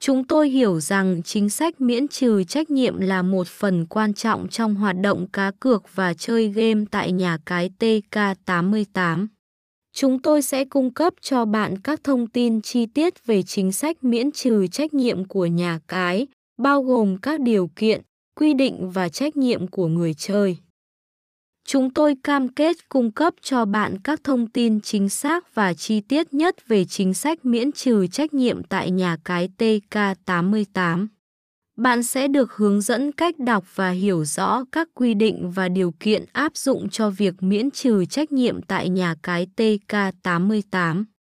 Chúng tôi hiểu rằng chính sách miễn trừ trách nhiệm là một phần quan trọng trong hoạt động cá cược và chơi game tại nhà cái TK88. Chúng tôi sẽ cung cấp cho bạn các thông tin chi tiết về chính sách miễn trừ trách nhiệm của nhà cái, bao gồm các điều kiện, quy định và trách nhiệm của người chơi. Chúng tôi cam kết cung cấp cho bạn các thông tin chính xác và chi tiết nhất về chính sách miễn trừ trách nhiệm tại nhà cái TK88. Bạn sẽ được hướng dẫn cách đọc và hiểu rõ các quy định và điều kiện áp dụng cho việc miễn trừ trách nhiệm tại nhà cái TK88.